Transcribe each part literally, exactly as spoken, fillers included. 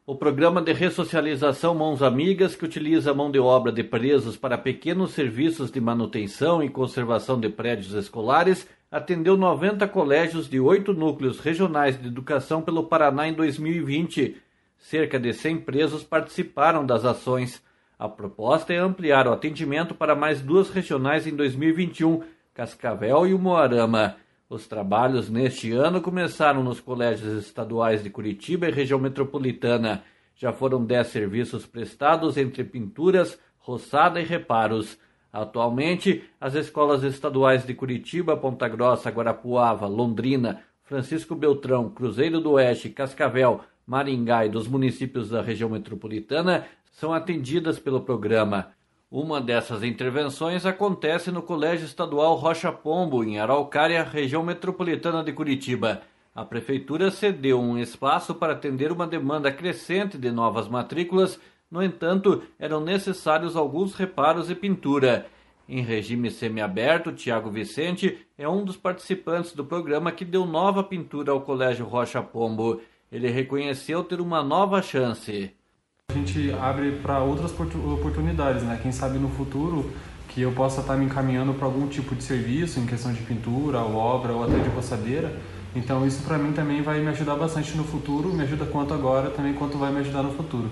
O programa de ressocialização Mãos Amigas, que utiliza a mão de obra de presos para pequenos serviços de manutenção e conservação de prédios escolares, atendeu noventa colégios de oito núcleos regionais de educação pelo Paraná em dois mil e vinte. Cerca de cem presos participaram das ações. A proposta é ampliar o atendimento para mais duas regionais em dois mil e vinte e um, Cascavel e Umuarama. Os trabalhos neste ano começaram nos colégios estaduais de Curitiba e região metropolitana. Já foram dez serviços prestados entre pinturas, roçada e reparos. Atualmente, as escolas estaduais de Curitiba, Ponta Grossa, Guarapuava, Londrina, Francisco Beltrão, Cruzeiro do Oeste, Cascavel, Maringá e dos municípios da região metropolitana são atendidas pelo programa. Uma dessas intervenções acontece no Colégio Estadual Rocha Pombo, em Araucária, região metropolitana de Curitiba. A Prefeitura cedeu um espaço para atender uma demanda crescente de novas matrículas, no entanto, eram necessários alguns reparos e pintura. Em regime semiaberto, Tiago Vicente é um dos participantes do programa que deu nova pintura ao Colégio Rocha Pombo. Ele reconheceu ter uma nova chance. A gente abre para outras oportunidades, né? Quem sabe no futuro que eu possa estar me encaminhando para algum tipo de serviço em questão de pintura, ou obra, ou até de roçadeira. Então isso para mim também vai me ajudar bastante no futuro, me ajuda quanto agora, também quanto vai me ajudar no futuro.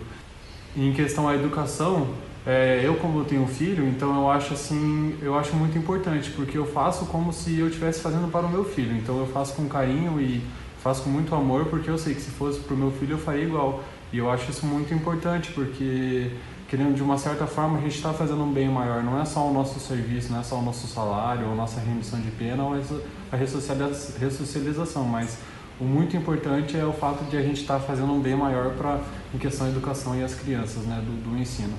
E em questão à educação, é, eu como eu tenho filho, então eu acho assim, eu acho muito importante, porque eu faço como se eu estivesse fazendo para o meu filho. Então eu faço com carinho e faço com muito amor, porque eu sei que se fosse para o meu filho eu faria igual. E eu acho isso muito importante, porque, querendo de uma certa forma, a gente está fazendo um bem maior. Não é só o nosso serviço, não é só o nosso salário, ou nossa remissão de pena, ou a ressocialização, mas o muito importante é o fato de a gente estar tá fazendo um bem maior para em questão da educação e as crianças, né, do, do ensino.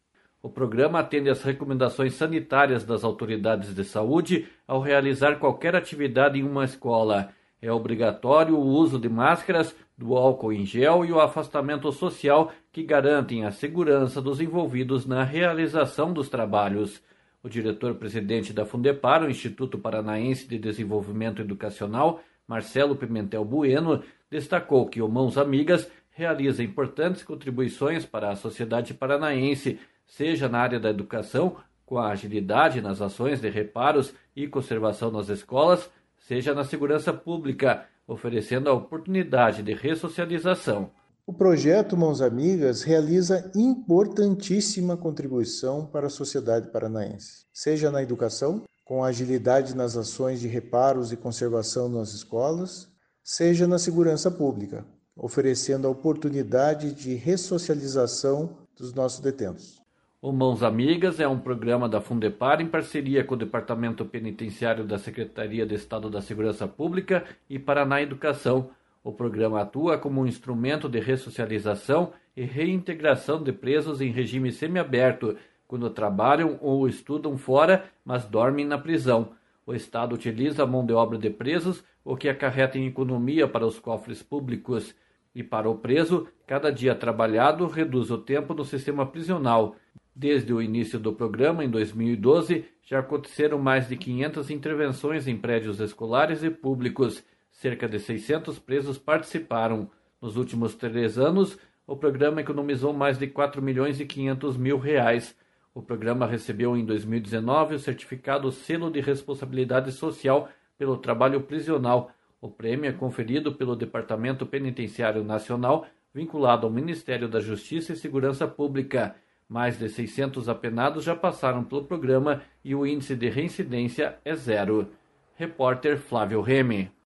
O programa atende às recomendações sanitárias das autoridades de saúde ao realizar qualquer atividade em uma escola. É obrigatório o uso de máscaras, do álcool em gel e o afastamento social que garantem a segurança dos envolvidos na realização dos trabalhos. O diretor-presidente da Fundepar, o Instituto Paranaense de Desenvolvimento Educacional, Marcelo Pimentel Bueno, destacou que o Mãos Amigas realiza importantes contribuições para a sociedade paranaense, seja na área da educação, com a agilidade nas ações de reparos e conservação nas escolas, seja na segurança pública, oferecendo a oportunidade de ressocialização. O projeto Mãos Amigas realiza importantíssima contribuição para a sociedade paranaense, seja na educação, com agilidade nas ações de reparos e conservação nas escolas, seja na segurança pública, oferecendo a oportunidade de ressocialização dos nossos detentos. O Mãos Amigas é um programa da Fundepar em parceria com o Departamento Penitenciário da Secretaria de Estado da Segurança Pública e Paraná Educação. O programa atua como um instrumento de ressocialização e reintegração de presos em regime semiaberto, quando trabalham ou estudam fora, mas dormem na prisão. O Estado utiliza a mão de obra de presos, o que acarreta em economia para os cofres públicos. E para o preso, cada dia trabalhado reduz o tempo no sistema prisional. Desde o início do programa, em dois mil e doze, já aconteceram mais de quinhentas intervenções em prédios escolares e públicos. Cerca de seiscentos presos participaram. Nos últimos três anos, o programa economizou mais de quatro milhões e quinhentos mil reais. O programa recebeu em dois mil e dezenove o certificado Selo de Responsabilidade Social pelo Trabalho Prisional. O prêmio é conferido pelo Departamento Penitenciário Nacional, vinculado ao Ministério da Justiça e Segurança Pública. Mais de seiscentos apenados já passaram pelo programa e o índice de reincidência é zero. Repórter Flávio Remy.